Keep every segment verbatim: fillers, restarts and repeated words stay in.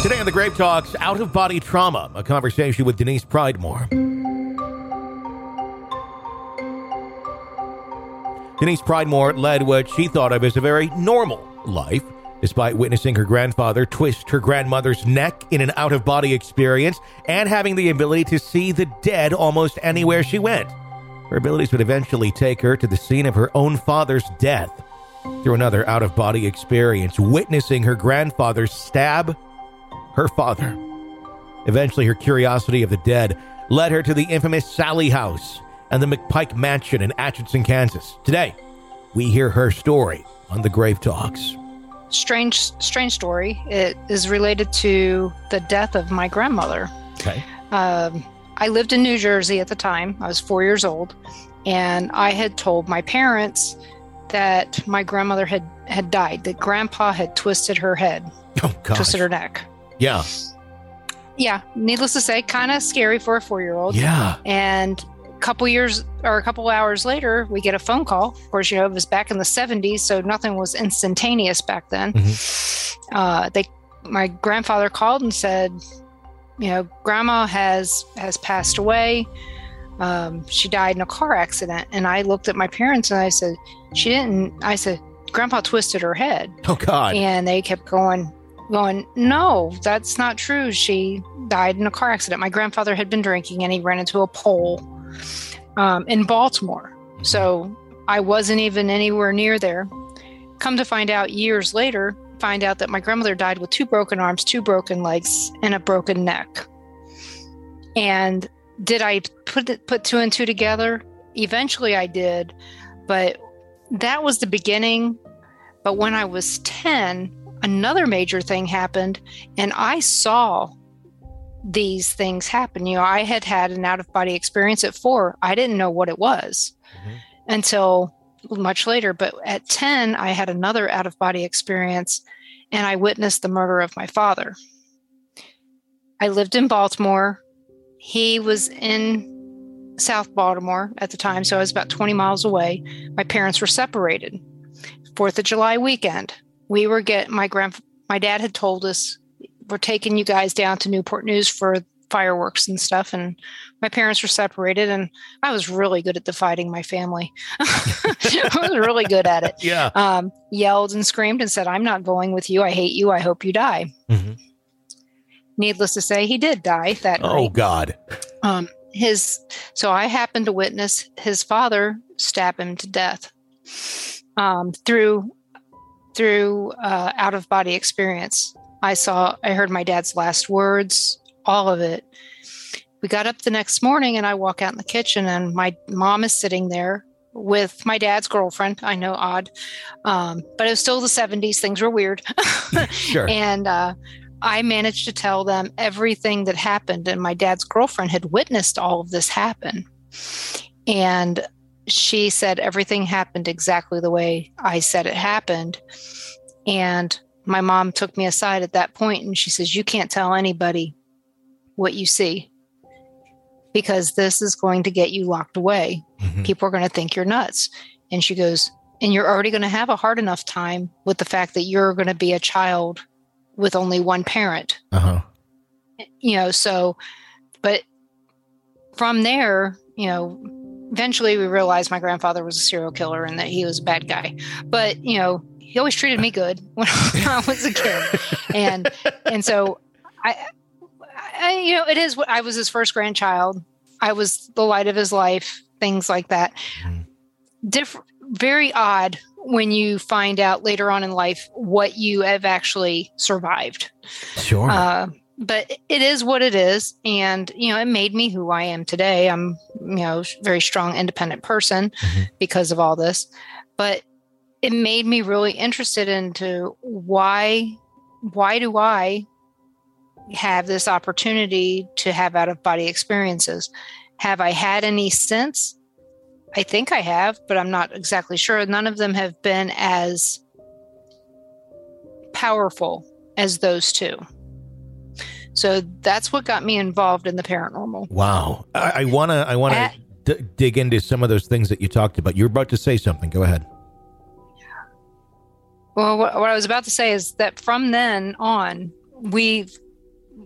Today on the Grave Talks, out-of-body trauma, a conversation with Denise Pridemore. Denise Pridemore led what she thought of as a very normal life, despite witnessing her grandfather twist her grandmother's neck in an out-of-body experience and having the ability to see the dead almost anywhere she went. Her abilities would eventually take her to the scene of her own father's death through another out-of-body experience, witnessing her grandfather stab her father. Eventually, her curiosity of the dead led her to the infamous Sallie House and the McPike Mansion in Atchison, Kansas. Today, we hear her story on the Grave Talks. Strange, strange story. It is related to the death of my grandmother. Okay. Um, I lived in New Jersey at the time. I was four years old, and I had told my parents that my grandmother had, had died, that Grandpa had twisted her head, oh, gosh. twisted her neck. Yeah. Yeah. Needless to say, kind of scary for a four-year-old. Yeah. And a couple years or a couple hours later, we get a phone call. Of course, you know, it was back in the seventies, so nothing was instantaneous back then. Mm-hmm. Uh, they, my grandfather called and said, you know, Grandma has has passed away. Um, she died in a car accident. And I looked at my parents and I said, she didn't. I said, Grandpa twisted her head. Oh, God. And they kept going. going, no, that's not true. She died in a car accident. My grandfather had been drinking and he ran into a pole um, in Baltimore. So I wasn't even anywhere near there. Come to find out years later, find out that my grandmother died with two broken arms, two broken legs, and a broken neck. And did I put it, put two and two together? Eventually I did, but that was the beginning. But when I was ten, another major thing happened, and I saw these things happen. You know, I had had an out-of-body experience at four. I didn't know what it was mm-hmm. until much later. But at ten, I had another out-of-body experience, and I witnessed the murder of my father. I lived in Baltimore. He was in South Baltimore at the time, so I was about twenty miles away. My parents were separated. Fourth of July weekend. We were get my grand my dad had told us, we're taking you guys down to Newport News for fireworks and stuff. And my parents were separated, and I was really good at dividing my family. I was really good at it. Yeah. Um, yelled and screamed and said, I'm not going with you. I hate you. I hope you die. Mm-hmm. Needless to say, he did die that night. Oh, God. Um, his so I happened to witness his father stab him to death um, through through uh, out-of-body experience. I saw, I heard my dad's last words, all of it. We got up the next morning and I walk out in the kitchen and my mom is sitting there with my dad's girlfriend. I know, odd, um, but it was still the seventies. Things were weird. Sure. And uh, I managed to tell them everything that happened, and my dad's girlfriend had witnessed all of this happen. And she said everything happened exactly the way I said it happened. And my mom took me aside at that point and she says, you can't tell anybody what you see because this is going to get you locked away. Mm-hmm. People are going to think you're nuts. And she goes, and you're already going to have a hard enough time with the fact that you're going to be a child with only one parent. Uh-huh. You know, so, but from there, you know, eventually we realized my grandfather was a serial killer and that he was a bad guy. But, you know, he always treated me good when I was a kid. And, and so I, I, you know, it is what I was his first grandchild. I was the light of his life, things like that. Mm. Different, very odd when you find out later on in life what you have actually survived. Sure. Uh, but it is what it is. And, you know, it made me who I am today. I'm, you know, very strong, independent person mm-hmm. because of all this. But it made me really interested into why, why do I have this opportunity to have out-of-body experiences? Have I had any since? I think I have, but I'm not exactly sure. None of them have been as powerful as those two. So that's what got me involved in the paranormal. Wow. I, I want to I want to d- dig into some of those things that you talked about. You're about to say something. Go ahead. Well, what, what I was about to say is that from then on, we've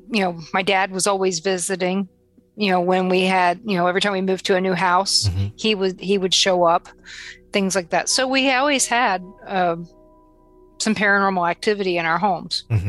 you know, my dad was always visiting. You know, when we had, you know, every time we moved to a new house, mm-hmm. he would he would show up, things like that. So we always had uh, some paranormal activity in our homes. Mm-hmm.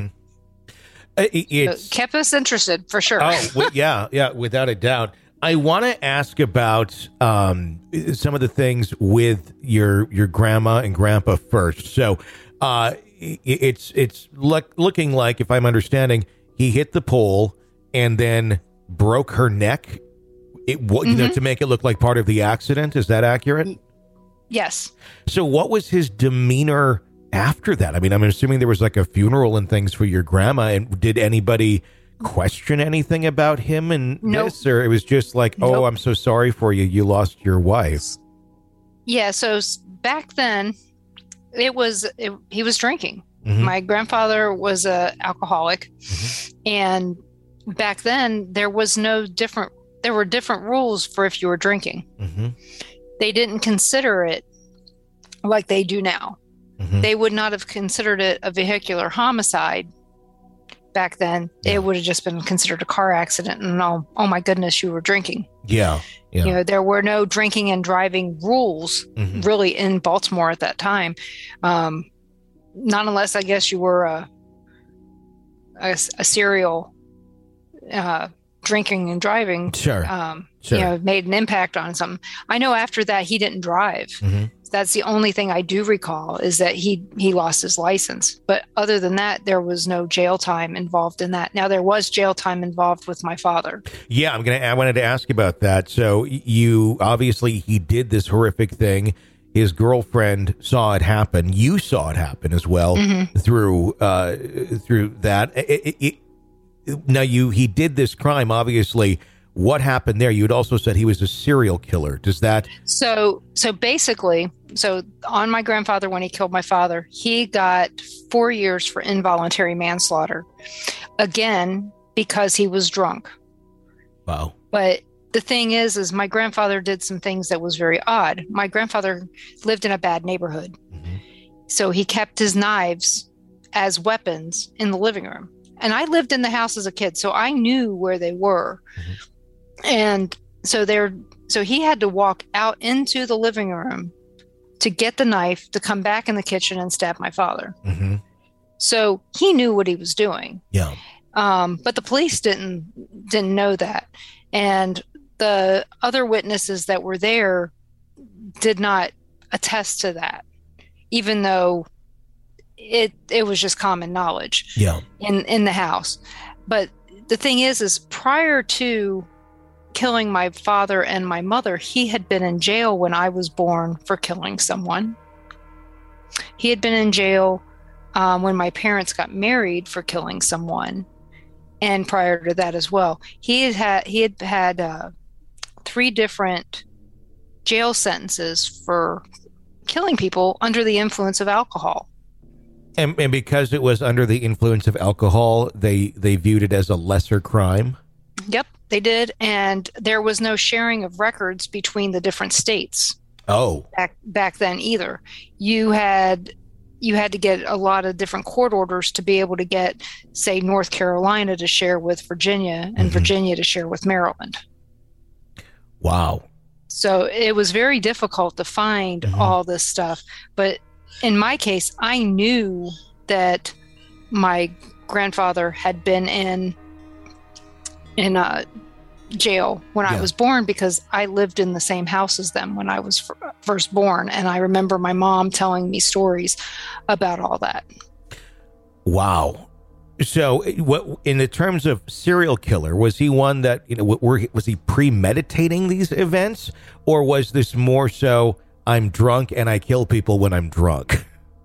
It so kept us interested for sure. Oh, well, yeah, yeah, without a doubt. I want to ask about um, some of the things with your your grandma and grandpa first. So uh, it's it's look, looking like, if I'm understanding, he hit the pole and then broke her neck. It you mm-hmm. know, to make it look like part of the accident. Is that accurate? Yes. So what was his demeanor after that? I mean, I'm assuming there was like a funeral and things for your grandma. And did anybody question anything about him and nope. this, or it was just like, oh, nope. I'm so sorry for you, you lost your wife? Yeah, so back then it was it, he was drinking. Mm-hmm. My grandfather was a alcoholic, mm-hmm. and back then there was no different there were different rules for if you were drinking. Mm-hmm. They didn't consider it like they do now. Mm-hmm. They would not have considered it a vehicular homicide back then. Yeah. It would have just been considered a car accident, and oh, oh my goodness, you were drinking. Yeah, yeah. You know, there were no drinking and driving rules mm-hmm. really in Baltimore at that time. Um, not unless, I guess, you were a a, a serial uh, drinking and driving. Sure. Um, sure. You know, made an impact on something. I know after that he didn't drive. Mm-hmm. That's the only thing I do recall, is that he he lost his license. But other than that, there was no jail time involved in that. Now, there was jail time involved with my father. Yeah, I'm gonna. I wanted to ask you about that. So you obviously he did this horrific thing. His girlfriend saw it happen. You saw it happen as well mm-hmm. through uh, through that. It, it, it, now you he did this crime. Obviously, what happened there? You had also said he was a serial killer. Does that? So so basically. So on my grandfather, when he killed my father, he got four years for involuntary manslaughter. Again, because he was drunk. Wow. But the thing is, is my grandfather did some things that was very odd. My grandfather lived in a bad neighborhood. Mm-hmm. So he kept his knives as weapons in the living room. And I lived in the house as a kid, so I knew where they were. Mm-hmm. And so they're, so he had to walk out into the living room to get the knife, to come back in the kitchen and stab my father. Mm-hmm. So he knew what he was doing. Yeah. Um, but the police didn't didn't know that. And the other witnesses that were there did not attest to that, even though it it was just common knowledge yeah. in, in the house. But the thing is, is prior to killing my father and my mother, he had been in jail when I was born for killing someone. He had been in jail um, when my parents got married for killing someone, and prior to that as well. He had had he had had uh, three different jail sentences for killing people under the influence of alcohol. And, and because it was under the influence of alcohol, they they viewed it as a lesser crime. Yep. They did, and there was no sharing of records between the different states. Oh, back back then either. You had you had to get a lot of different court orders to be able to get, say, North Carolina to share with Virginia, and mm-hmm. Virginia to share with Maryland. Wow. So it was very difficult to find mm-hmm. all this stuff. But in my case, I knew that my grandfather had been in in uh, jail when yeah. I was born, because I lived in the same house as them when I was f- first born. And I remember my mom telling me stories about all that. Wow. So what, in the terms of serial killer, was he one that, you know, were, was he premeditating these events, or was this more so, I'm drunk and I kill people when I'm drunk?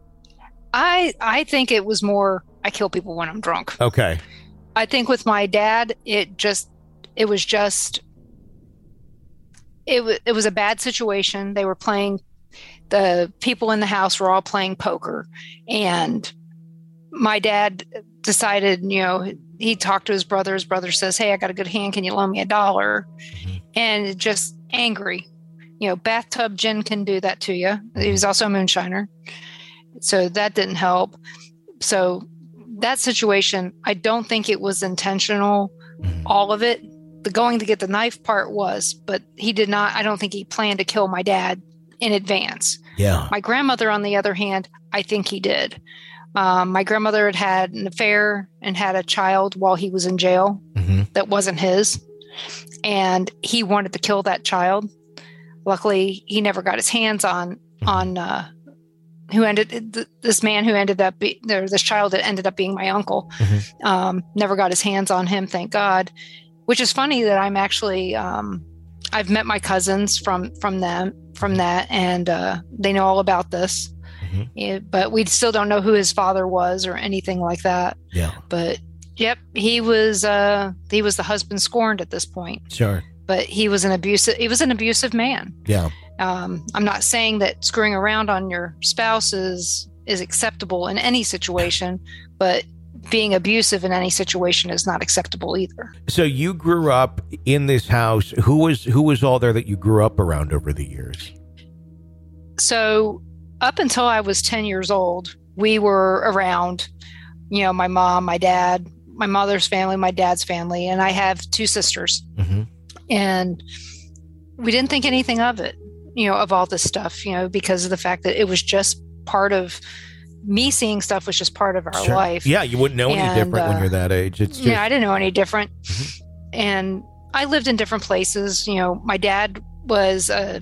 I, I think it was more, I kill people when I'm drunk. Okay. I think with my dad, it just, it was just, it, w- it was a bad situation. They were playing, the people in the house were all playing poker. And my dad decided, you know, he talked to his brother. His brother says, hey, I got a good hand. Can you loan me a dollar? Mm-hmm. And just angry. You know, bathtub gin can do that to you. He was also a moonshiner. So that didn't help. So that situation, I don't think it was intentional, Mhm. all of it. The going to get the knife part was, but he did not, I don't think he planned to kill my dad in advance. Yeah. My grandmother, on the other hand, I think he did. Um, my grandmother had had an affair and had a child while he was in jail Mhm. that wasn't his. And he wanted to kill that child. Luckily, he never got his hands on, Mhm. on, uh, who ended, th- this man who ended up, be, there, this child that ended up being my uncle, Mhm. um, never got his hands on him, thank God. Which is funny that I'm actually, um, I've met my cousins from, from them, from that, and uh, they know all about this. Mhm. Yeah, but we still don't know who his father was or anything like that. Yeah. But yep, he was uh, he was the husband scorned at this point. Sure. But he was an abusive. He was an abusive man. Yeah. Um, I'm not saying that screwing around on your spouse is is acceptable in any situation, but being abusive in any situation is not acceptable either. So you grew up in this house. Who was who was all there that you grew up around over the years? So up until I was ten years old, we were around, you know, my mom, my dad, my mother's family, my dad's family, and I have two sisters. Mm-hmm. And we didn't think anything of it, you know, of all this stuff, you know, because of the fact that it was just part of me seeing stuff was just part of our Sure. life. Yeah, you wouldn't know any And, different when uh, you're that age. It's just, Yeah, I didn't know any different. Mhm. And I lived in different places. You know, my dad was uh,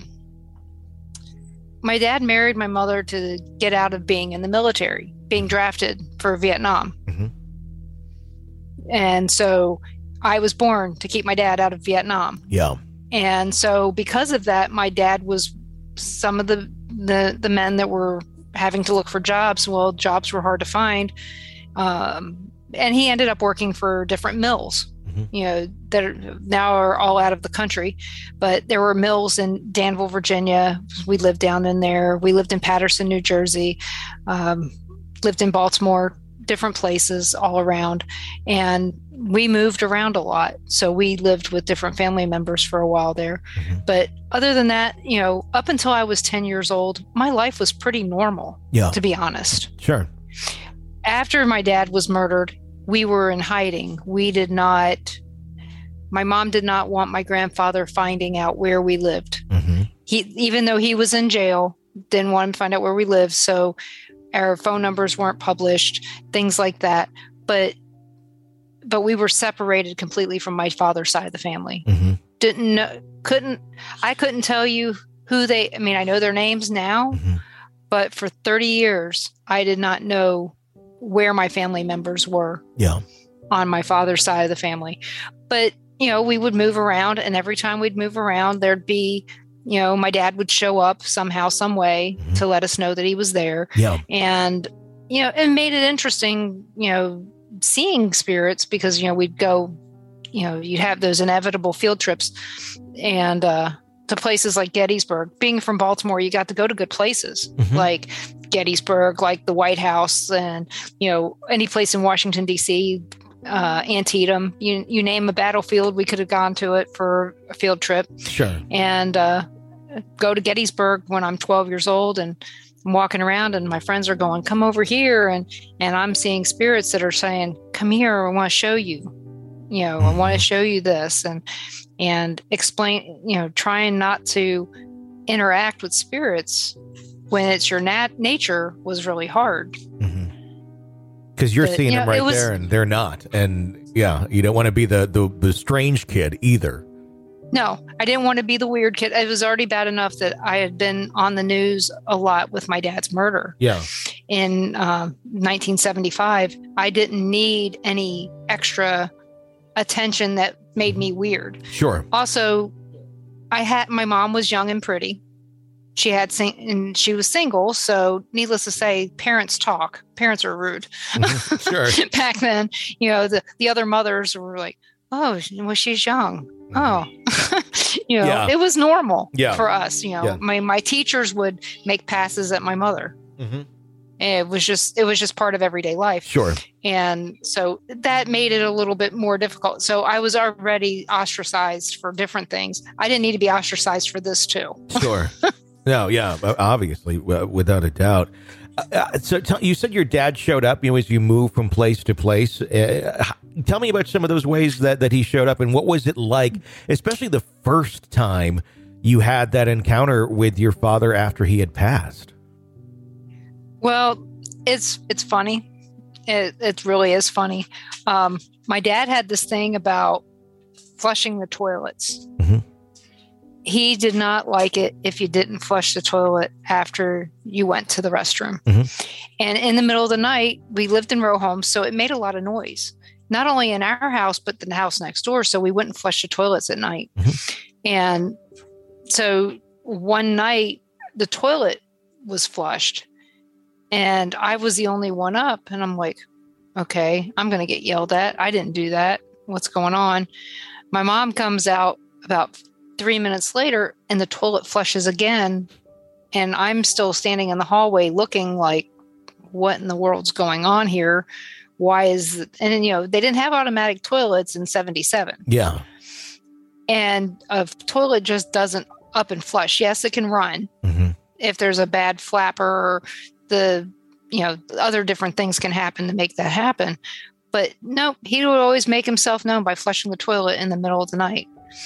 my dad married my mother to get out of being in the military, being drafted for Vietnam. Mhm. And so I was born to keep my dad out of Vietnam. yeah. And so because of that, my dad was some of the, the, the men that were having to look for jobs. Well, jobs were hard to find. Um, and he ended up working for different mills, Mhm. you know, that are, now are all out of the country. But there were mills in Danville, Virginia. We lived down in there. We lived in Paterson, New Jersey, um, lived in Baltimore, different places all around. And we moved around a lot. So we lived with different family members for a while there. Mhm. But other than that, you know, up until I was ten years old, my life was pretty normal, Yeah. to be honest. Sure. After my dad was murdered, we were in hiding. We did not, my mom did not want my grandfather finding out where we lived. Mm-hmm. He, even though he was in jail, didn't want him to find out where we lived. So our phone numbers weren't published, things like that. But but we were separated completely from my father's side of the family. Mm-hmm. Didn't know, couldn't, I couldn't tell you who they, I mean, I know their names now, Mm-hmm. but for thirty years, I did not know where my family members were Yeah. on my father's side of the family. But, you know, we would move around, and every time we'd move around, there'd be, you know, my dad would show up somehow, some way Mhm. to let us know that he was there. Yeah. And, you know, it made it interesting, you know, seeing spirits because, you know, we'd go, you know, you'd have those inevitable field trips and uh, to places like Gettysburg. Being from Baltimore, you got to go to good places Mhm. like Gettysburg, like the White House, and, you know, any place in Washington, D C, uh, Antietam, you, you name a battlefield, we could have gone to it for a field trip. Sure. And uh, go to Gettysburg when I'm twelve years old, and I'm walking around and my friends are going, come over here. And, and I'm seeing spirits that are saying, come here, I want to show you, you know, I want to show you this, and, and explain, you know, trying not to interact with spirits when it's your nat- nature was really hard. Because you're But, seeing you them know, right it was- there and they're not. And yeah, you don't want to be the, the, the strange kid either. No, I didn't want to be the weird kid. It was already bad enough that I had been on the news a lot with my dad's murder. Yeah. In um, nineteen seventy-five, I didn't need any extra attention that made me weird. Sure. Also, I had, my mom was young and pretty. She had, sing- and she was single. So needless to say, parents talk. Parents are rude. Mhm. Sure. Back then, you know, the, the other mothers were like, oh, well, she's young. Oh, you know, Yeah. it was normal Yeah. for us. You know, Yeah. my, my teachers would make passes at my mother. Mhm. It was just, it was just part of everyday life. Sure. And so that made it a little bit more difficult. So I was already ostracized for different things. I didn't need to be ostracized for this too. Sure. No, yeah, obviously, uh, without a doubt. Uh, so t- you said your dad showed up, you know, as you moved from place to place. Uh, tell me about some of those ways that, that he showed up, and what was it like, especially the first time you had that encounter with your father after he had passed? Well, it's it's funny. It, it really is funny. Um, my dad had this thing about flushing the toilets. Mm-hmm. He did not like it if you didn't flush the toilet after you went to the restroom. Mm-hmm. And in the middle of the night, we lived in row homes, so it made a lot of noise, not only in our house, but in the house next door. So we wouldn't flush the toilets at night. Mm-hmm. And so one night, the toilet was flushed, and I was the only one up. And I'm like, okay, I'm going to get yelled at. I didn't do that. What's going on? My mom comes out about three minutes later, and the toilet flushes again. And I'm still standing in the hallway looking like, what in the world's going on here? Why is it? And then, you know, they didn't have automatic toilets in seventy-seven. Yeah. And a toilet just doesn't up and flush. Yes, it can run. Mm-hmm. If there's a bad flapper, or the, you know, other different things can happen to make that happen. But no, he would always make himself known by flushing the toilet in the middle of the night.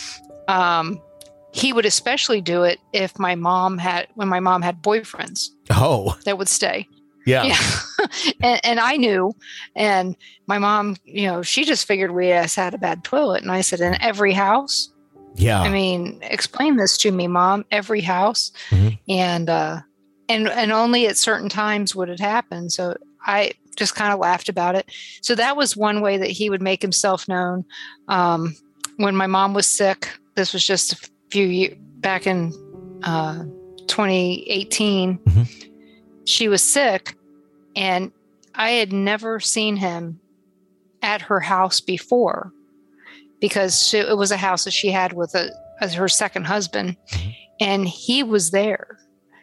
Um, he would especially do it if my mom had, when my mom had boyfriends. Oh, that would stay. Yeah. yeah. and, and I knew, and my mom, you know, she just figured we just had a bad toilet. And I said, in every house? Yeah. I mean, explain this to me, Mom. Every house. Mm-hmm. And, uh, and, and only at certain times would it happen. So I just kind of laughed about it. So that was one way that he would make himself known. Um, when my mom was sick, this was just a few years back in, uh, twenty eighteen, mm-hmm. She was sick, and I had never seen him at her house before, because she, it was a house that she had with a, as her second husband, mm-hmm. and he was there,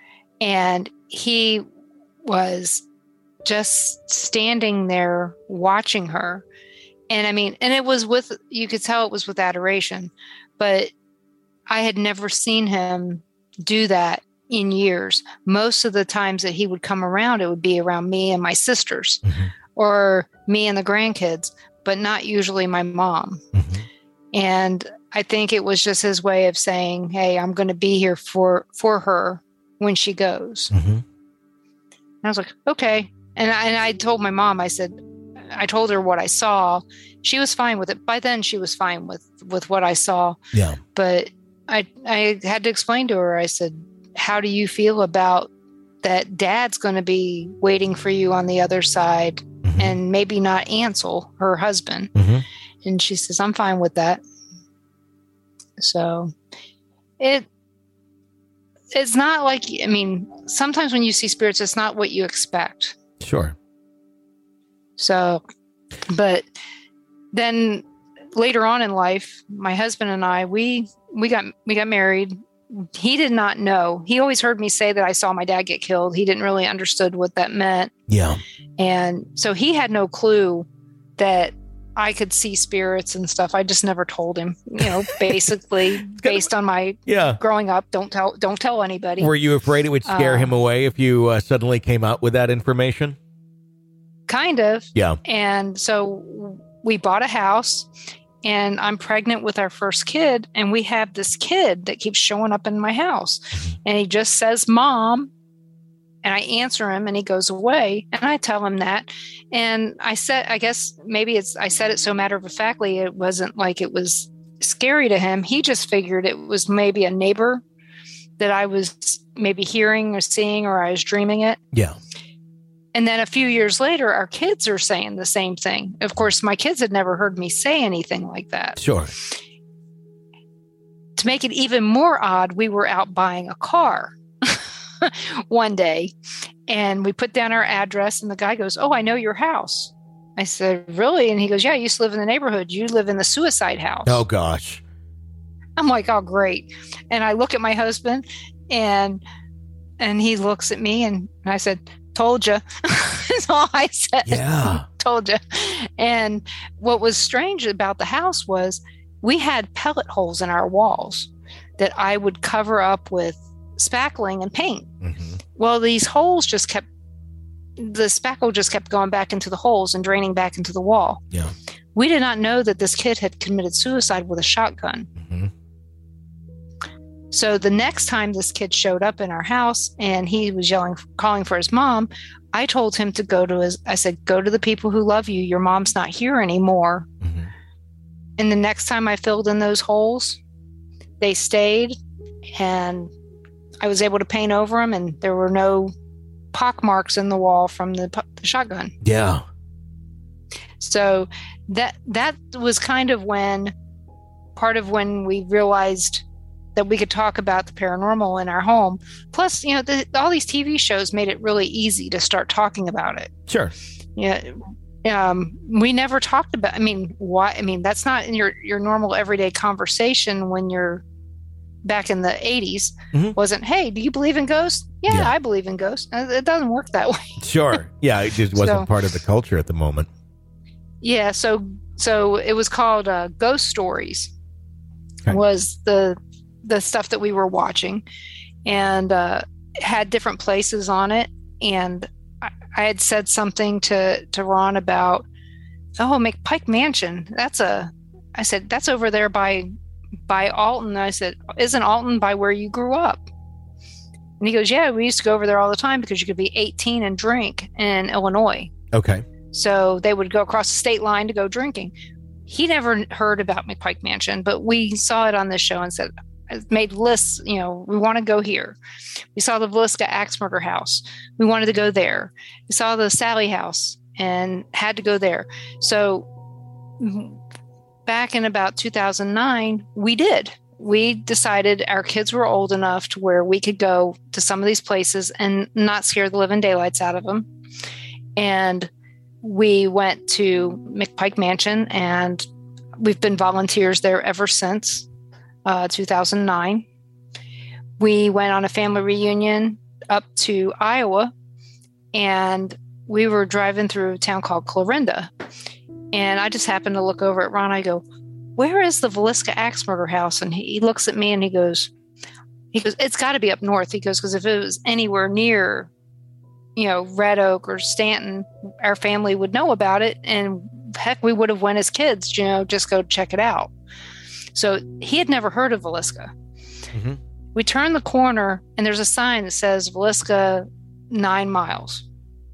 and he was just standing there watching her. And I mean, and it was with, you could tell it was with adoration, but I had never seen him do that in years. Most of the times that he would come around, it would be around me and my sisters, mm-hmm. or me and the grandkids, but not usually my mom. Mm-hmm. And I think it was just his way of saying, hey, I'm going to be here for, for her when she goes. Mm-hmm. And I was like, okay. And I, and I told my mom, I said, I told her what I saw. She was fine with it. By then she was fine with, with what I saw. Yeah. But I, I had to explain to her, I said, how do you feel about that Dad's going to be waiting for you on the other side, mm-hmm. and maybe not Ansel, her husband? Mm-hmm. And she says, I'm fine with that. So it, it's not like, I mean, sometimes when you see spirits, it's not what you expect. Sure. So, but then later on in life, my husband and I, we, we got, we got married. He did not know. He always heard me say that I saw my dad get killed. He didn't really understood what that meant. Yeah. And so he had no clue that I could see spirits and stuff. I just never told him, you know, basically based on my yeah. growing up, don't tell, don't tell anybody. Were you afraid it would scare uh, him away if you uh, suddenly came out with that information? Kind of. Yeah. And so we bought a house, and I'm pregnant with our first kid, and we have this kid that keeps showing up in my house, and he just says, Mom, and I answer him, and he goes away, and I tell him that. And I said, I guess maybe it's, I said it so matter of factly, it wasn't like it was scary to him. He just figured it was maybe a neighbor that I was maybe hearing or seeing, or I was dreaming it. Yeah. And then a few years later, our kids are saying the same thing. Of course, my kids had never heard me say anything like that. Sure. To make it even more odd, we were out buying a car one day, and we put down our address, and the guy goes, oh, I know your house. I said, really? And he goes, yeah, I used to live in the neighborhood. You live in the suicide house. Oh, gosh. I'm like, oh, great. And I look at my husband, and and he looks at me, and I said, told you. That's all I said. Yeah. Told you. And what was strange about the house was we had pellet holes in our walls that I would cover up with spackling and paint. Mm-hmm. Well, these holes just kept the spackle just kept going back into the holes and draining back into the wall. Yeah. We did not know that this kid had committed suicide with a shotgun. Mm-hmm. So the next time this kid showed up in our house and he was yelling, calling for his mom, I told him to go to his, I said, go to the people who love you. Your mom's not here anymore. Mm-hmm. And the next time I filled in those holes, they stayed, and I was able to paint over them, and there were no pock marks in the wall from the, the shotgun. Yeah. So that that was kind of when, part of when we realized that we could talk about the paranormal in our home. Plus, you know, the, all these T V shows made it really easy to start talking about it. Sure. Yeah. Um, we never talked about, I mean, why, I mean, that's not in your, your normal everyday conversation when you're back in the eighties. Mm-hmm. Wasn't, hey, do you believe in ghosts? Yeah, yeah, I believe in ghosts. It doesn't work that way. Sure. Yeah. It just wasn't so, part of the culture at the moment. Yeah. So, so it was called uh, Ghost Stories. Okay. Was the, the stuff that we were watching, and uh, had different places on it. And I, I had said something to, to Ron about, oh, McPike Mansion. That's a, I said, that's over there by, by Alton. I said, isn't Alton by where you grew up? And he goes, yeah, we used to go over there all the time because you could be eighteen and drink in Illinois. Okay. So they would go across the state line to go drinking. He never heard about McPike Mansion, but we saw it on this show and said, made lists, you know, we want to go here. We saw the Villisca Axe Murder House. We wanted to go there. We saw the Sally House and had to go there. So back in about two thousand nine, we did. We decided our kids were old enough to where we could go to some of these places and not scare the living daylights out of them. And we went to McPike Mansion, and we've been volunteers there ever since. Uh, two thousand nine. We went on a family reunion up to Iowa, and we were driving through a town called Clarinda. And I just happened to look over at Ron. I go, where is the Villisca Axe Murder House? And he, he looks at me and he goes, he goes, it's got to be up north. He goes, because if it was anywhere near, you know, Red Oak or Stanton, our family would know about it. And heck, we would have went as kids, you know, just go check it out. So he had never heard of Villisca. Mm-hmm. We turn the corner, and there's a sign that says Villisca nine miles.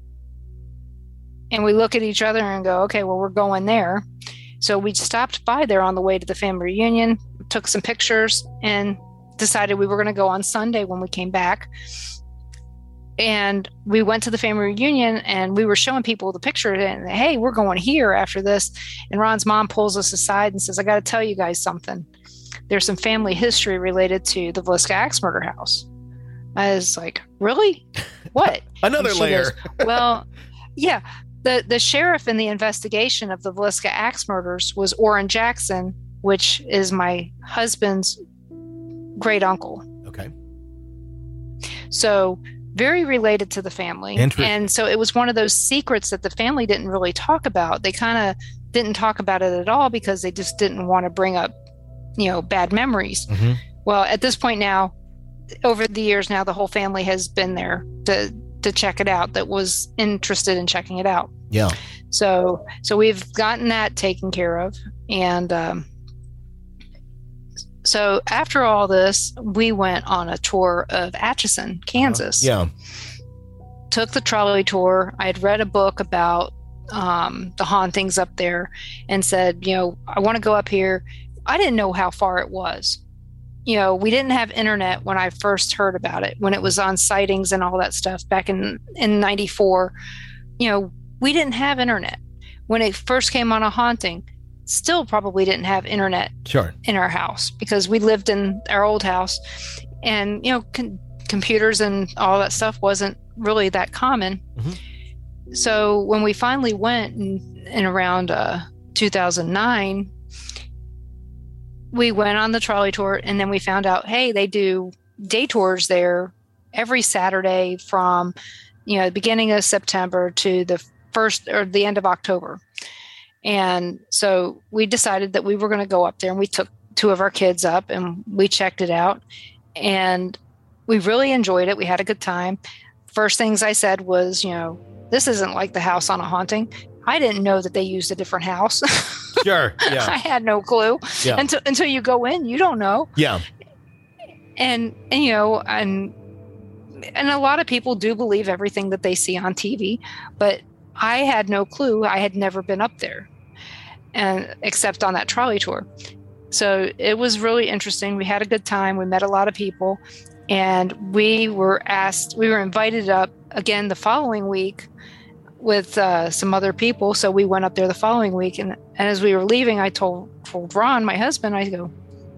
And we look at each other and go, okay, well, we're going there. So we stopped by there on the way to the family reunion, took some pictures, and decided we were going to go on Sunday when we came back. And we went to the family reunion, and we were showing people the picture and, hey, we're going here after this. And Ron's mom pulls us aside and says, I got to tell you guys something. There's some family history related to the Villisca Axe Murder House. I was like, really? What? Another layer. Goes, well, yeah. The, the sheriff in the investigation of the Villisca Axe murders was Orrin Jackson, which is my husband's great uncle. Okay. So very related to the family. And so it was one of those secrets that the family didn't really talk about. They kind of didn't talk about it at all because they just didn't want to bring up, you know, bad memories. Mm-hmm. Well, at this point now, over the years now, the whole family has been there to to check it out, that was interested in checking it out. Yeah. So so we've gotten that taken care of. And um, so after all this, we went on a tour of Atchison, Kansas. Uh, yeah. Took the trolley tour. I had read a book about um, the hauntings up there and said, you know, I want to go up here. I didn't know how far it was. You know, we didn't have internet when I first heard about it, when it was on sightings and all that stuff back in, in ninety-four. You know, we didn't have internet. When it first came on a haunting, still probably didn't have internet sure. in our house because we lived in our old house, and, you know, con- computers and all that stuff wasn't really that common. Mm-hmm. So when we finally went in, in around uh, two thousand nine, we went on the trolley tour, and then we found out, hey, they do day tours there every Saturday from, you know, the beginning of September to the first or the end of October. And so we decided that we were going to go up there, and we took two of our kids up and we checked it out, and we really enjoyed it. We had a good time. First things I said was, you know, this isn't like the house on A Haunting. I didn't know that they used a different house. Sure. Yeah. I had no clue. Yeah. Until until you go in, you don't know. Yeah. And, and you know, and and a lot of people do believe everything that they see on T V, but I had no clue. I had never been up there, and except on that trolley tour. So it was really interesting. We had a good time. We met a lot of people, and we were asked, we were invited up again the following week with uh, some other people. So we went up there the following week, and, and as we were leaving, I told, told Ron, my husband, I go,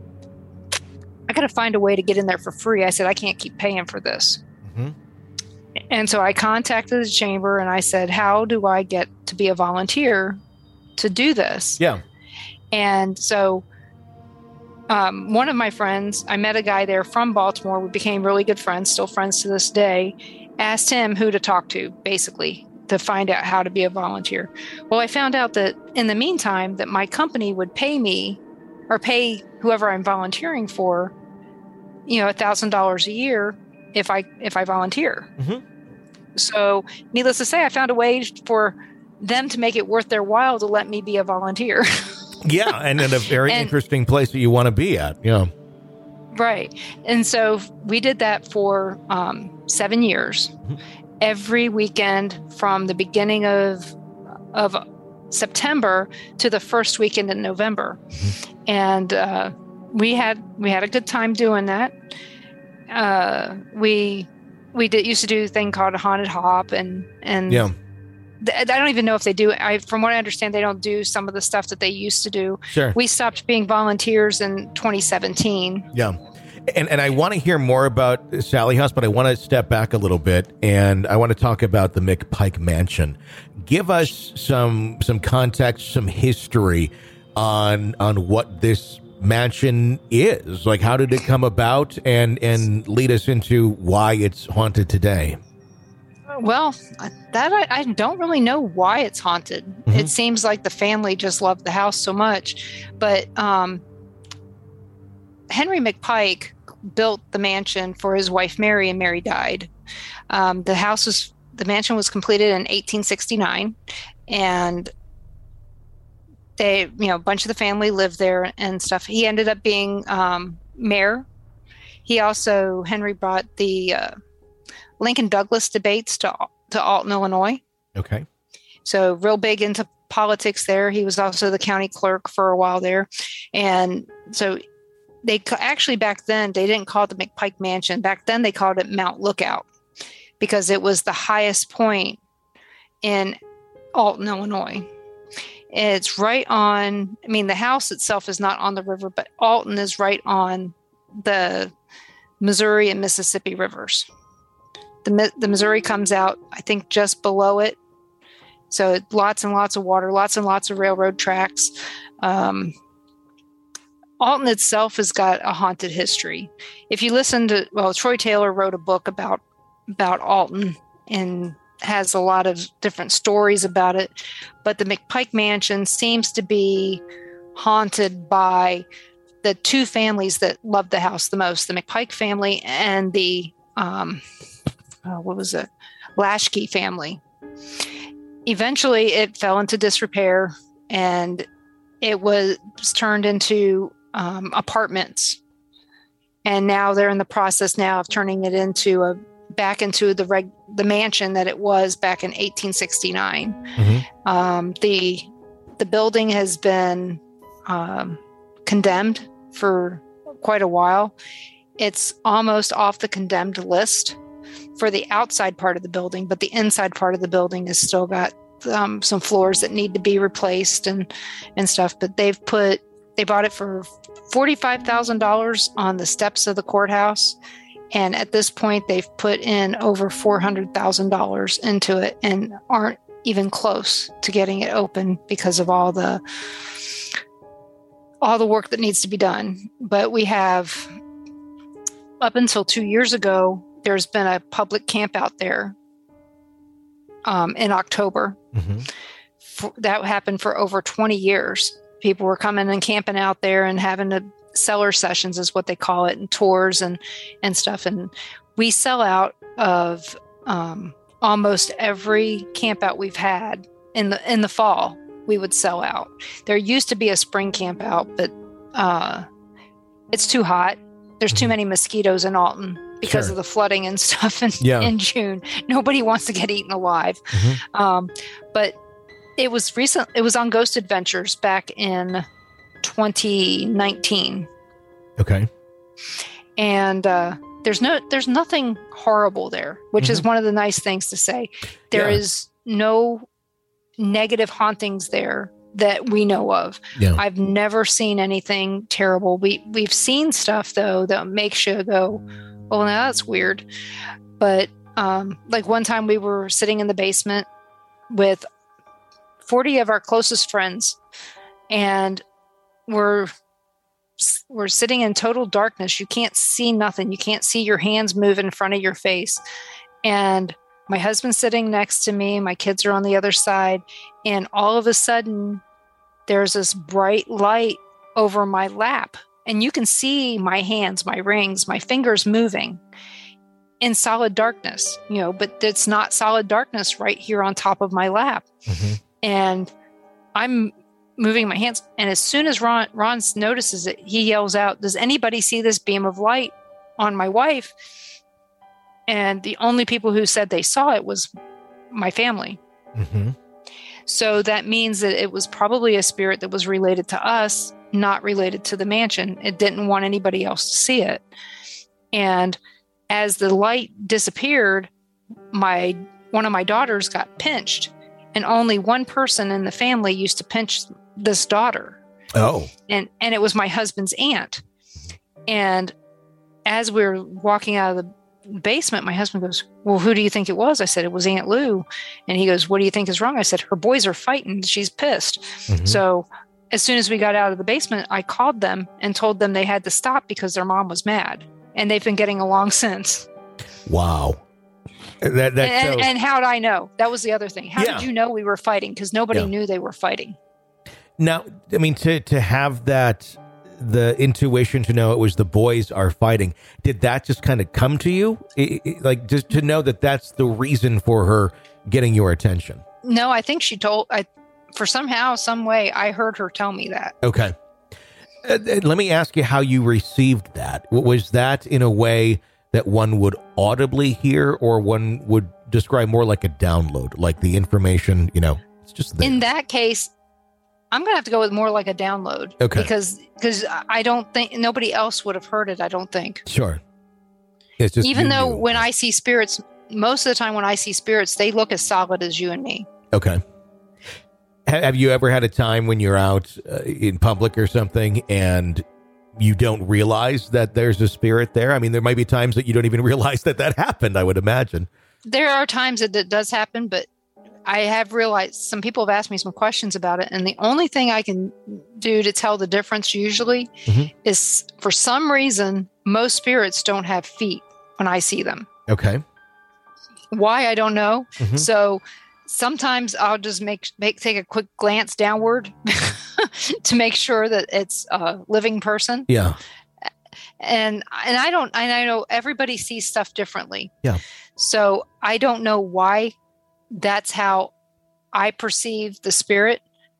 I got to find a way to get in there for free. I said, I can't keep paying for this. Mm-hmm. And so I contacted the chamber and I said, how do I get to be a volunteer to do this? Yeah. And so um, one of my friends, I met a guy there from Baltimore. We became really good friends, still friends to this day. Asked him who to talk to, basically, to find out how to be a volunteer. Well, I found out that in the meantime, that my company would pay me or pay whoever I'm volunteering for, you know, a thousand dollars a year if I if I volunteer. Mm-hmm. So needless to say, I found a way for them to make it worth their while to let me be a volunteer. Yeah, and in a very and, interesting place that you want to be at. Yeah. Right. And so we did that for um, seven years. Mm-hmm. Every weekend from the beginning of of September to the first weekend in November. Mm-hmm. And uh, we had we had a good time doing that. Uh, we we did used to do a thing called a haunted hop, and and yeah. th- I don't even know if they do. I from what I understand, they don't do some of the stuff that they used to do. Sure. We stopped being volunteers in twenty seventeen. Yeah. And and I want to hear more about Sallie House, but I want to step back a little bit, and I want to talk about the McPike Mansion. Give us some some context, some history on on what this mansion is. Like, how did it come about, and and lead us into why it's haunted today? Well, that I, I don't really know why it's haunted. Mm-hmm. It seems like the family just loved the house so much, but um, Henry McPike built the mansion for his wife Mary, and Mary died. Um, the house was the mansion was completed in eighteen sixty-nine, and they, you know, a bunch of the family lived there and stuff. He ended up being um, mayor. He also Henry brought the uh, Lincoln Douglas debates to to Alton, Illinois. Okay, so real big into politics there. He was also the county clerk for a while there, and so. They actually back then they didn't call it the McPike Mansion. Back then they called it Mount Lookout because it was the highest point in Alton, Illinois. It's right on. I mean, the house itself is not on the river, but Alton is right on the Missouri and Mississippi rivers. The the Missouri comes out, I think, just below it. So lots and lots of water, lots and lots of railroad tracks. Um, Alton itself has got a haunted history. If you listen to, well, Troy Taylor wrote a book about about Alton and has a lot of different stories about it. But the McPike Mansion seems to be haunted by the two families that loved the house the most, the McPike family and the, um, oh, what was it, Lashkey family. Eventually, it fell into disrepair, and it was turned into Um, apartments, and now they're in the process now of turning it into a back into the reg, the mansion that it was back in eighteen sixty-nine. Mm-hmm. Um, the the building has been um, condemned for quite a while. It's almost off the condemned list for the outside part of the building, but the inside part of the building has still got um, some floors that need to be replaced and and stuff. But they've put They bought it for forty-five thousand dollars on the steps of the courthouse. And at this point, they've put in over four hundred thousand dollars into it and aren't even close to getting it open because of all the all the work that needs to be done. But we have, up until two years ago, there's been a public camp out there um, in October. Mm-hmm. For, that happened for over twenty years. People were coming and camping out there and having a cellar sessions is what they call it, and tours and, and stuff. And we sell out of um, almost every camp out we've had in the in the fall, we would sell out. There used to be a spring camp out, but uh, it's too hot. There's too many mosquitoes in Alton because Sure. of the flooding and stuff in, Yeah. in June. Nobody wants to get eaten alive. Mhm. Um, but it was recent. It was on Ghost Adventures back in twenty nineteen, Okay. and uh, there's no, there's nothing horrible there, which is one of the nice things to say. There Yeah. is no negative hauntings there that we know of. Yeah. I've never seen anything terrible. We we've seen stuff though that makes you go, "Well, now that's weird." But um, like one time we were sitting in the basement with forty of our closest friends, and we're we're sitting in total darkness. You can't see nothing. You can't see your hands move in front of your face. And my husband's sitting next to me. My kids are on the other side. And all of a sudden, there's this bright light over my lap. And you can see my hands, my rings, my fingers moving in solid darkness, you know, but it's not solid darkness right here on top of my lap. Mhm. And I'm moving my hands. And as soon as Ron, Ron notices it, he yells out, "Does anybody see this beam of light on my wife?" And the only people who said they saw it was my family. Mhm. So that means that it was probably a spirit that was related to us, not related to the mansion. It didn't want anybody else to see it. And as the light disappeared, my one of my daughters got pinched, and only one person in the family used to pinch this daughter. Oh. And and it was my husband's aunt. And as we were walking out of the basement, my husband goes, "Well, who do you think it was?" I said, "It was Aunt Lou." And he goes, "What do you think is wrong?" I said, "Her boys are fighting. She's pissed." Mhm. So as soon as we got out of the basement, I called them and told them they had to stop because their mom was mad. And they've been getting along since. Wow. That that And, shows. and how'd I know? That was the other thing. How Yeah. did you know we were fighting? Because nobody Yeah. knew they were fighting. Now, I mean, to to have that, the intuition to know it was the boys are fighting, did that just kind of come to you? I- I- like, just to know that that's the reason for her getting your attention? No, I think she told, I, for somehow, some way, I heard her tell me that. Okay. Uh, uh, let me ask you how you received that. W- Was that in a way that one would audibly hear, or one would describe more like a download, like the information, you know, it's just there? In that case, I'm going to have to go with more like a download. Okay. Because because I don't think, nobody else would have heard it, I don't think. Sure. It's just Even you though knew. when I see spirits, most of the time when I see spirits, they look as solid as you and me. Okay. Ha- Have you ever had a time when you're out uh, in public or something and you don't realize that there's a spirit there? I mean, there might be times that you don't even realize that that happened, I would imagine. There are times that it does happen, but I have realized some people have asked me some questions about it. And the only thing I can do to tell the difference usually Mhm. is for some reason, most spirits don't have feet when I see them. Okay. Why, I don't know. Mhm. So sometimes I'll just make, make take a quick glance downward to make sure that it's a living person. Yeah. And and I don't and I know everybody sees stuff differently. Yeah. So I don't know why that's how I perceive the spirit.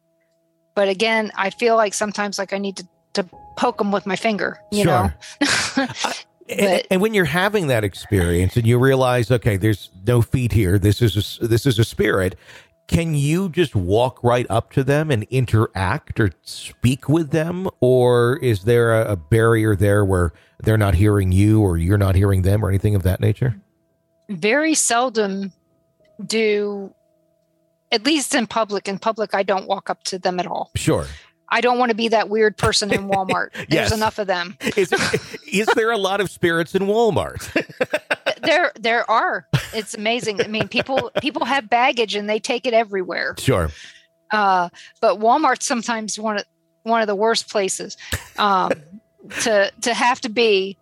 But again, I feel like sometimes like I need to, to poke them with my finger, you Sure. know. And, But- and when you're having that experience and you realize, okay, there's no feet here, this is a, this is a spirit, can you just walk right up to them and interact or speak with them? Or is there a, a barrier there where they're not hearing you or you're not hearing them or anything of that nature? Very seldom do, at least in public. In public, I don't walk up to them at all. Sure. I don't want to be that weird person in Walmart. There's Yes. enough of them. Is, is there a lot of spirits in Walmart? There, there are. It's amazing. I mean, people, people have baggage and they take it everywhere. Sure. Uh, but Walmart's sometimes one of one of the worst places um, to to have to be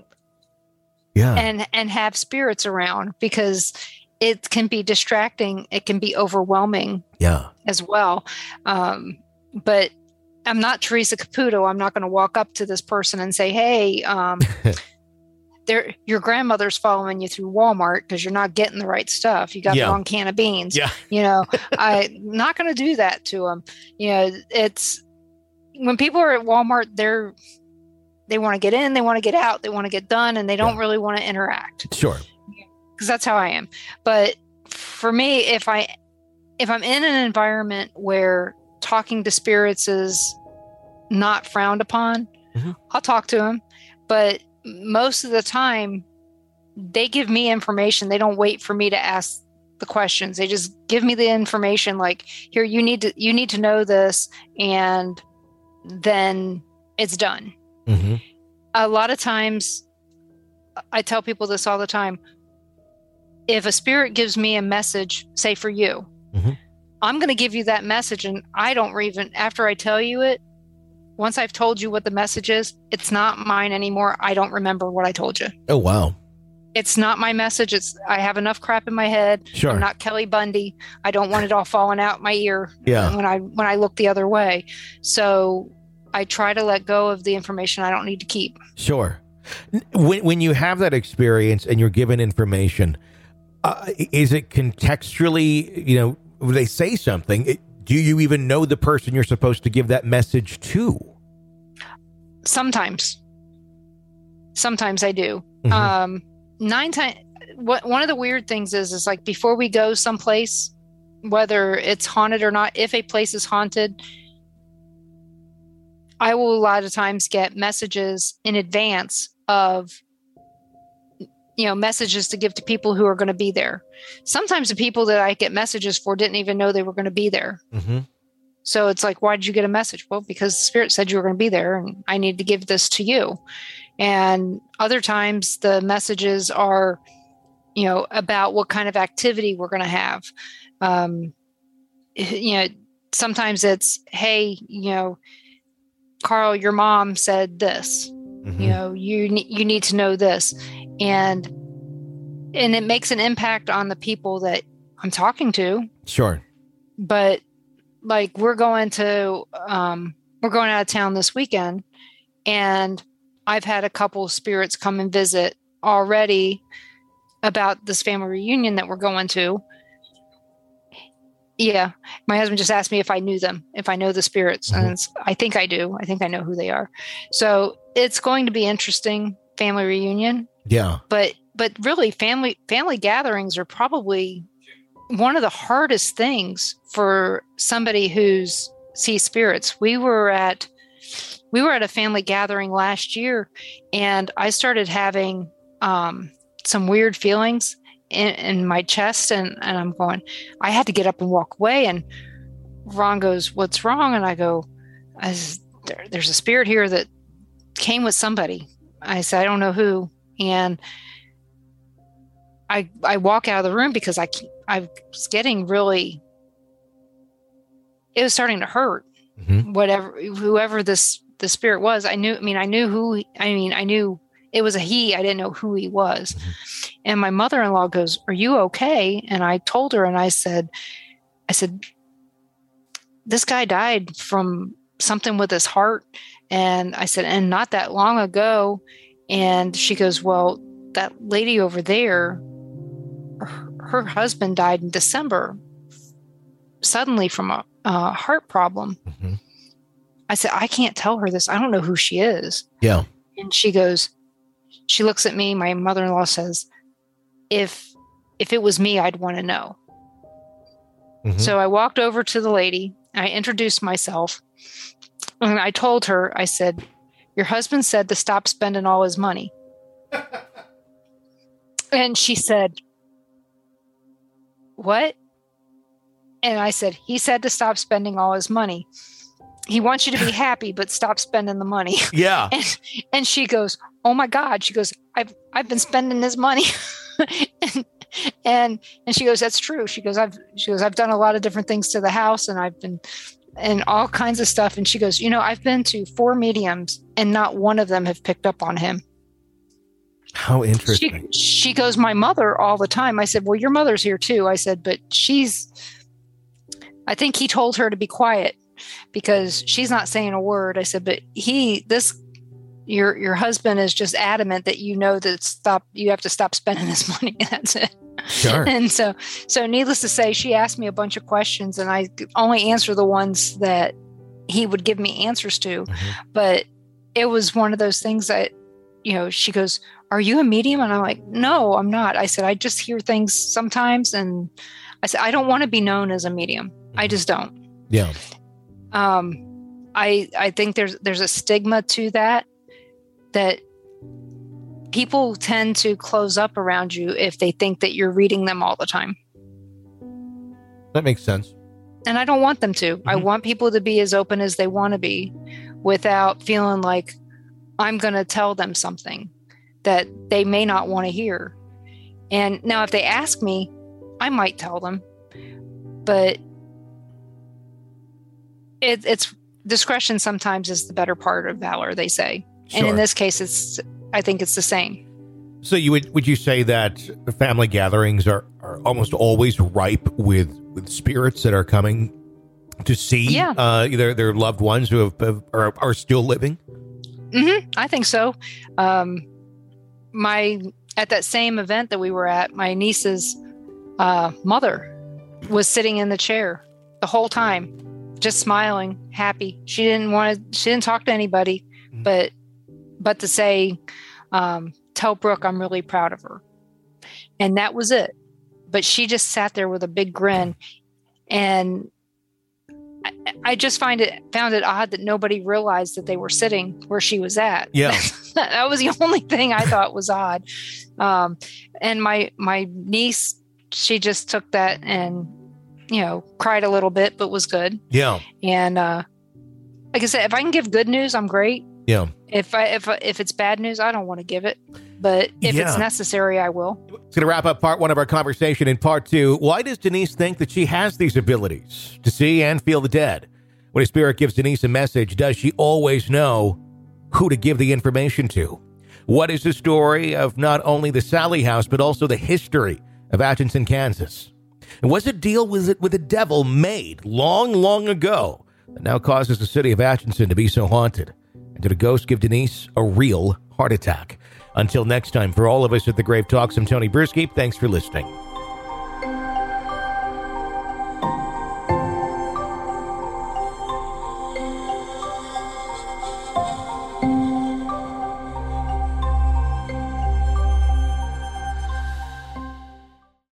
Yeah. and and have spirits around, because it can be distracting. It can be overwhelming Yeah. as well. Um, but I'm not Teresa Caputo. I'm not going to walk up to this person and say, "Hey, um, there, your grandmother's following you through Walmart because you're not getting the right stuff. You got Yeah. the wrong can of beans. Yeah. You know, I'm not going to do that to them. You know, it's when people are at Walmart, they're, they want to get in, they want to get out, they want to get done, and they don't Yeah. really want to interact. Sure. Because that's how I am. But for me, if I, if I'm in an environment where talking to spirits is not frowned upon, Mhm. I'll talk to them. But most of the time, they give me information. They don't wait for me to ask the questions. They just give me the information. Like, here, you need to you need to know this, and then it's done. Mm-hmm. A lot of times, I tell people this all the time. If a spirit gives me a message, say for you, Mhm. I'm going to give you that message, and I don't even, after I tell you it, once I've told you what the message is, it's not mine anymore. I don't remember what I told you. Oh, wow. It's not my message. It's, I have enough crap in my head. Sure. I'm not Kelly Bundy. I don't want it all falling out my ear Yeah. when I, when I look the other way. So I try to let go of the information I don't need to keep. Sure. When, when you have that experience and you're given information, uh, is it contextually, you know, when they say something, it, do you even know the person you're supposed to give that message to? Sometimes. Sometimes I do. Mhm. Um, nine times, what one of the weird things is, is like before we go someplace, whether it's haunted or not, if a place is haunted, I will a lot of times get messages in advance of, you know, messages to give to people who are going to be there. Sometimes the people that I get messages for didn't even know they were going to be there. Mm-hmm. So it's like, why did you get a message? Well, because the spirit said you were going to be there and I need to give this to you. And other times the messages are, you know, about what kind of activity we're going to have. Um, you know, sometimes it's, hey, you know, Carl, your mom said this. Mm-hmm. You know, you ne- you need to know this, and and it makes an impact on the people that I'm talking to. Sure. But like we're going to um, we're going out of town this weekend, and I've had a couple of spirits come and visit already about this family reunion that we're going to. Yeah, my husband just asked me if I knew them, if I know the spirits, Mm-hmm. and it's, I think I do. I think I know who they are. So it's going to be interesting family reunion. Yeah. But but really, family family gatherings are probably one of the hardest things for somebody who's sees spirits. We were at we were at a family gathering last year, and I started having um, some weird feelings in, in my chest, and, and I'm going, I had to get up and walk away. And Ron goes, "What's wrong?" And I go, I said, there, there's a spirit here that came with somebody. I said, I don't know who. And I I walk out of the room because I I was getting really, it was starting to hurt. Mm-hmm. Whatever, whoever this the spirit was, I knew. I mean, I knew who. He, I mean, I knew it was a he. I didn't know who he was. Mm-hmm. And my mother-in-law goes, "Are you okay?" And I told her, and I said, I said, this guy died from something with his heart. And I said, and not that long ago. And she goes, well, that lady over there, her, her husband died in December, suddenly from a, a heart problem. Mm-hmm. I said, I can't tell her this. I don't know who she is. Yeah. And she goes, she looks at me. My mother-in-law says, if, if it was me, I'd want to know. Mm-hmm. So I walked over to the lady. I introduced myself. And I told her, I said, your husband said to stop spending all his money. And she said, what? And I said, he said to stop spending all his money. He wants you to be happy, but stop spending the money. Yeah. And, and she goes, oh my God. She goes, I've, I've been spending his money. and, and, and she goes, that's true. She goes, I've, she goes, I've done a lot of different things to the house, and I've been, and all kinds of stuff. And she goes, you know, I've been to four mediums and not one of them have picked up on him. How interesting. She, she goes, my mother all the time. I said, well, your mother's here too. I said, but she's, I think he told her to be quiet because she's not saying a word. I said, but he, this, your your husband is just adamant that you know that stop you have to stop spending this money. That's it. Sure. And so, so needless to say, she asked me a bunch of questions, and I could only answer the ones that he would give me answers to. Mm-hmm. But it was one of those things that, you know, she goes, "Are you a medium?" And I'm like, "No, I'm not." I said, "I just hear things sometimes." And I said, "I don't want to be known as a medium. Mm-hmm. I just don't." Yeah. Um, I, I think there's, there's a stigma to that, that people tend to close up around you if they think that you're reading them all the time. That makes sense. And I don't want them to. Mm-hmm. I want people to be as open as they want to be without feeling like I'm going to tell them something that they may not want to hear. And now if they ask me, I might tell them, but it, it's discretion sometimes is the better part of valor, they say. Sure. And in this case, it's, I think it's the same. So you would, would you say that family gatherings are, are almost always ripe with, with spirits that are coming to see yeah. uh, their, their loved ones who have, have are, are still living? Mm-hmm. I think so. Um, my, at that same event that we were at, my niece's uh, mother was sitting in the chair the whole time, just smiling, happy. She didn't want to, she didn't talk to anybody, mm-hmm. but, but to say, um, tell Brooke I'm really proud of her. And that was it. But she just sat there with a big grin. And I, I just find it, found it odd that nobody realized that they were sitting where she was at. Yeah. That was the only thing I thought was odd. Um, and my, my niece, she just took that and, you know, cried a little bit, but was good. Yeah. And, uh, like I said, if I can give good news, I'm great. Yeah. If I, if, if it's bad news, I don't want to give it, but if yeah. it's necessary, I will. It's going to wrap up part one of our conversation. In part two, why does Denise think that she has these abilities to see and feel the dead? When a spirit gives Denise a message, does she always know who to give the information to? What is the story of not only the Sallie House, but also the history of Atchison, Kansas? And was a deal with it with the devil made long, long ago that now causes the city of Atchison to be so haunted? And did a ghost give Denise a real heart attack? Until next time, for all of us at The Grave Talks, I'm Tony Bruschi. Thanks for listening.